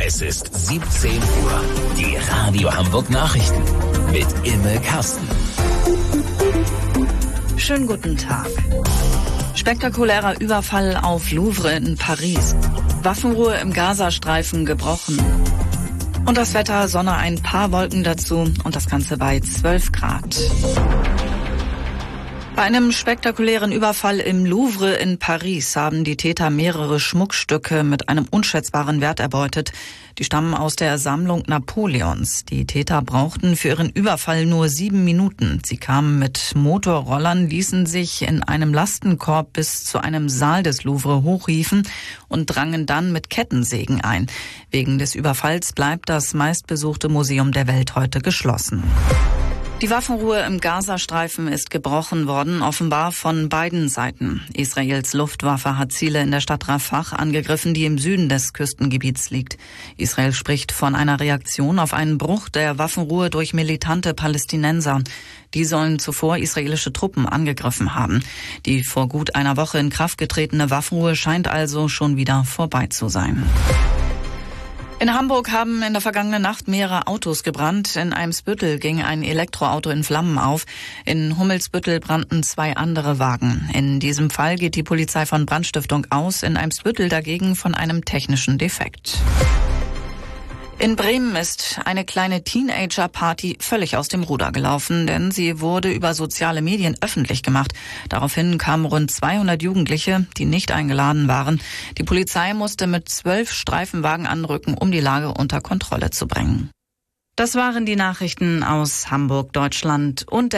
Es ist 17 Uhr. Die Radio Hamburg Nachrichten mit Imme Karsten. Schönen guten Tag. Spektakulärer Überfall auf Louvre in Paris. Waffenruhe im Gazastreifen gebrochen. Und das Wetter, Sonne, ein paar Wolken dazu und das Ganze bei 12 Grad. Bei einem spektakulären Überfall im Louvre in Paris haben die Täter mehrere Schmuckstücke mit einem unschätzbaren Wert erbeutet. Die stammen aus der Sammlung Napoleons. Die Täter brauchten für ihren Überfall nur 7 Minuten. Sie kamen mit Motorrollern, ließen sich in einem Lastenkorb bis zu einem Saal des Louvre hochhieven und drangen dann mit Kettensägen ein. Wegen des Überfalls bleibt das meistbesuchte Museum der Welt heute geschlossen. Die Waffenruhe im Gazastreifen ist gebrochen worden, offenbar von beiden Seiten. Israels Luftwaffe hat Ziele in der Stadt Rafah angegriffen, die im Süden des Küstengebiets liegt. Israel spricht von einer Reaktion auf einen Bruch der Waffenruhe durch militante Palästinenser. Die sollen zuvor israelische Truppen angegriffen haben. Die vor gut einer Woche in Kraft getretene Waffenruhe scheint also schon wieder vorbei zu sein. In Hamburg haben in der vergangenen Nacht mehrere Autos gebrannt. In Eimsbüttel ging ein Elektroauto in Flammen auf. In Hummelsbüttel brannten 2 andere Wagen. In diesem Fall geht die Polizei von Brandstiftung aus, in Eimsbüttel dagegen von einem technischen Defekt. In Bremen ist eine kleine Teenager-Party völlig aus dem Ruder gelaufen, denn sie wurde über soziale Medien öffentlich gemacht. Daraufhin kamen rund 200 Jugendliche, die nicht eingeladen waren. Die Polizei musste mit 12 Streifenwagen anrücken, um die Lage unter Kontrolle zu bringen. Das waren die Nachrichten aus Hamburg, Deutschland und